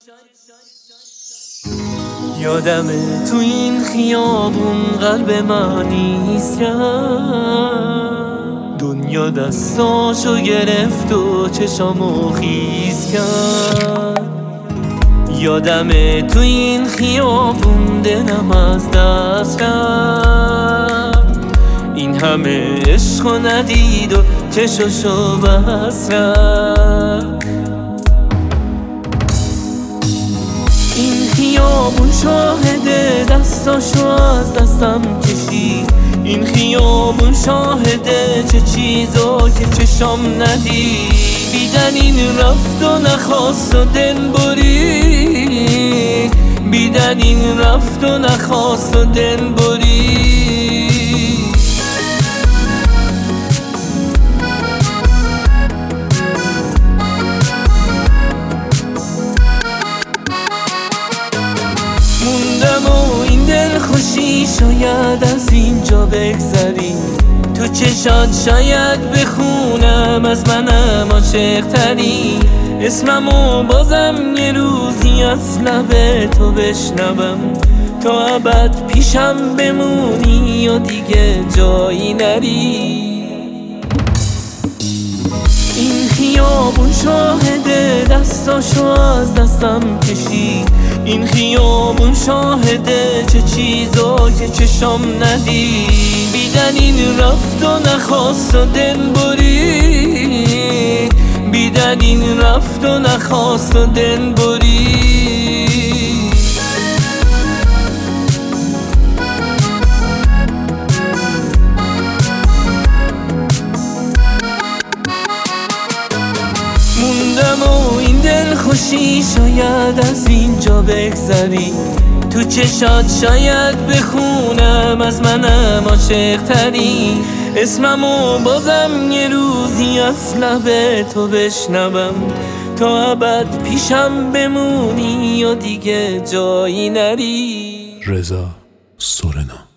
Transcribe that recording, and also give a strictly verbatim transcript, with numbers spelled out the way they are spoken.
یادمه تو این خیابون قلب من نیست کرد، دنیا دستاشو گرفت و چشامو خیز کرد. یادمه تو این خیابون دلم از دست رفت، این همه عشقو ندید و چشاشو بس رفت. این خیابون شاهده دستاشو از دستم کشید، این خیابون شاهده چه چیزا که چشام ندید. بیدن این رفت و نخواست و دل برید، بیدن این رفت و نخواست و دل برید. موندم و این دل خوشی شاید از اینجا بگذری، تو چشات شاید بخونم از منم عاشق تری. اسممو بازم یه روزی از لب تو بشنوم، تا ابد پیشم بمونی و دیگه جایی نری. این خیابون شاهده دستاشو از دستم کشید، این خیابون شاهده چه چیزا که چشام ندید. بیدن این رفت و نخواست و دل برید، بیدن این رفت و نخواست و دل برید. موندم و این دل خوشی شاید از اینجا بگذری، تو چشات شاید بخونم از منم عاشق تری. اسممو بازم یه روزی از لب تو بشنوم، تا ابد پیشم بمونی و دیگه جایی نری. رضا سورنا.